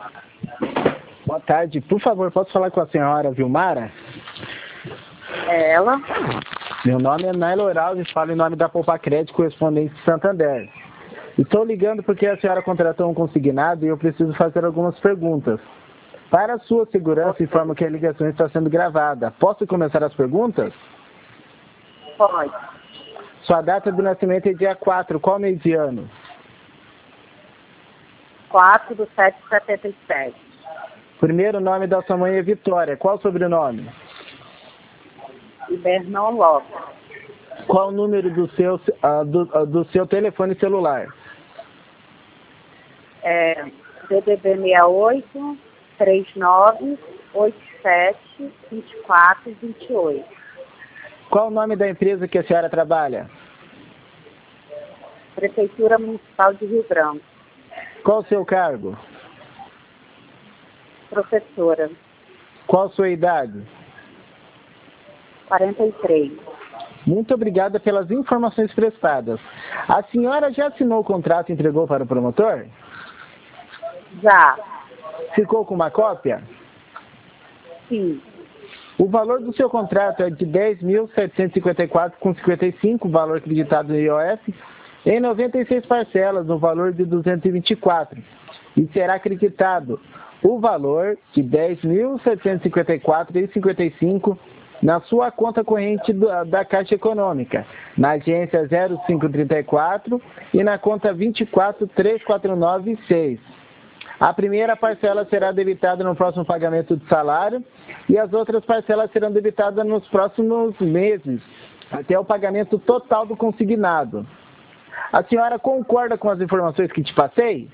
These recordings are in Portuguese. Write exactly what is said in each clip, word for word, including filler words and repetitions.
Boa tarde. Por favor, posso falar com a senhora Vilmara? É ela? Meu nome é Naila Oraldi e falo em nome da Poupa Crédito, correspondente de Santander. Estou ligando porque a senhora contratou um consignado e eu preciso fazer algumas perguntas. Para a sua segurança, informo que a ligação está sendo gravada. Posso começar as perguntas? Pode. Sua data de nascimento é dia quatro. Qual mês de ano? quatro de sete de setenta e sete. Primeiro nome da sua mãe é Vitória. Qual o sobrenome? Ibernon Lopes. Qual o número do seu, uh, do, uh, do seu telefone celular? É D D B seis oito, três nove, oito sete, dois quatro dois oito. Qual o nome da empresa que a senhora trabalha? Prefeitura Municipal de Rio Branco. Qual o seu cargo? Professora. Qual a sua idade? quarenta e três. Muito obrigada pelas informações prestadas. A senhora já assinou o contrato e entregou para o promotor? Já. Ficou com uma cópia? Sim. O valor do seu contrato é de dez mil setecentos e cinquenta e quatro reais e cinquenta e cinco centavos, valor acreditado no I O F, em noventa e seis parcelas, no valor de duzentos e vinte e quatro reais. E será acreditado o valor de dez mil setecentos e cinquenta e quatro reais e cinquenta e cinco centavos na sua conta corrente da, da Caixa Econômica, na agência zero cinco trinta e quatro e na conta vinte e quatro, três quatro nove seis. A primeira parcela será debitada no próximo pagamento de salário e as outras parcelas serão debitadas nos próximos meses, até o pagamento total do consignado. A senhora concorda com as informações que te passei?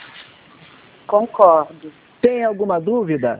Concordo. Tem alguma dúvida?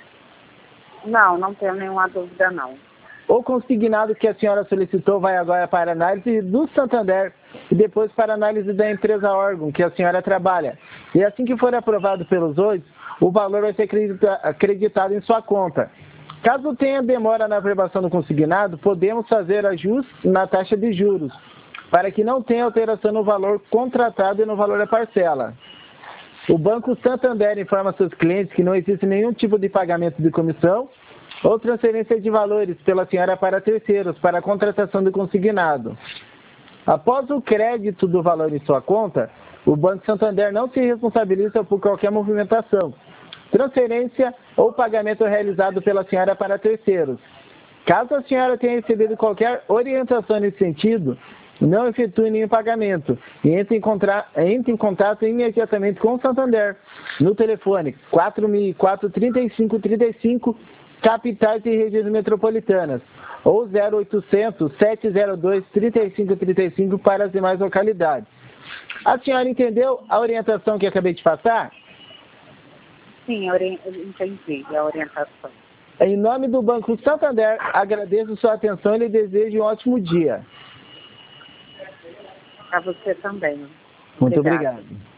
Não, não tenho nenhuma dúvida, não. O consignado que a senhora solicitou vai agora para análise do Santander e depois para análise da empresa órgão que a senhora trabalha. E assim que for aprovado pelos dois, o valor vai ser acreditado em sua conta. Caso tenha demora na aprovação do consignado, podemos fazer ajustes na taxa de juros, para que não tenha alteração no valor contratado e no valor da parcela. O Banco Santander informa seus clientes que não existe nenhum tipo de pagamento de comissão ou transferência de valores pela senhora para terceiros para a contratação do consignado. Após o crédito do valor em sua conta, o Banco Santander não se responsabiliza por qualquer movimentação, transferência ou pagamento realizado pela senhora para terceiros. Caso a senhora tenha recebido qualquer orientação nesse sentido, não efetue nenhum pagamento e entre em, contra... entre em contato imediatamente com o Santander no telefone quatro mil e quatro, trinta e cinco, trinta e cinco, capitais e regiões metropolitanas, ou zero oitocentos, sete zero dois, trinta e cinco, trinta e cinco para as demais localidades. A senhora entendeu a orientação que acabei de passar? Sim, eu entendi a orientação. Em nome do Banco Santander, agradeço sua atenção e lhe desejo um ótimo dia. Para você também. Muito Obrigada. obrigado.